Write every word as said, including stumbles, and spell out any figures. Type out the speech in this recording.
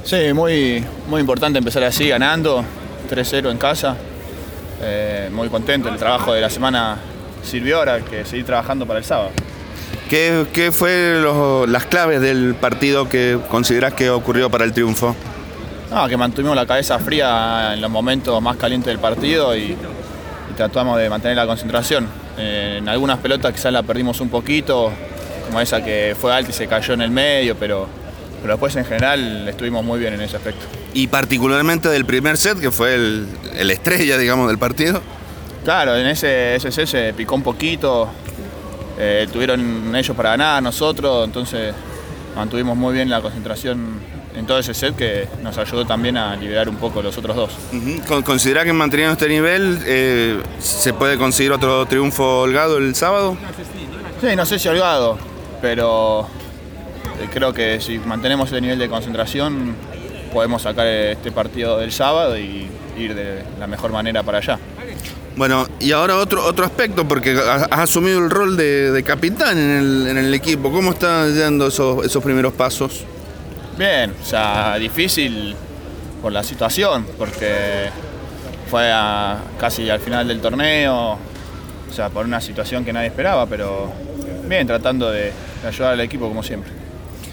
Sí, muy, muy importante empezar así, ganando, tres cero en casa. Eh, muy contento, el trabajo de la semana sirvió, ahora hay que seguir trabajando para el sábado. ¿Qué, qué fue los, las claves del partido que considerás que ocurrió para el triunfo? No, que mantuvimos la cabeza fría en los momentos más calientes del partido y, y tratamos de mantener la concentración. Eh, en algunas pelotas quizás la perdimos un poquito, como esa que fue alta y se cayó en el medio, pero, pero después en general estuvimos muy bien en ese aspecto. Y particularmente del primer set, que fue el, el estrella, digamos, del partido. Claro, en ese ese set se picó un poquito, eh, tuvieron ellos para ganar, nosotros, entonces mantuvimos muy bien la concentración en todo ese set que nos ayudó también a liberar un poco los otros dos. Uh-huh. ¿Considera que manteniendo este nivel eh, se puede conseguir otro triunfo holgado el sábado? Sí, no sé si holgado, pero eh, creo que si mantenemos ese nivel de concentración podemos sacar este partido del sábado y ir de la mejor manera para allá. Bueno, y ahora otro otro aspecto, porque has asumido el rol de, de capitán en el, en el equipo. ¿Cómo están yendo esos, esos primeros pasos? Bien, o sea, difícil por la situación, porque fue a, casi al final del torneo, o sea, por una situación que nadie esperaba, pero bien, tratando de, de ayudar al equipo como siempre.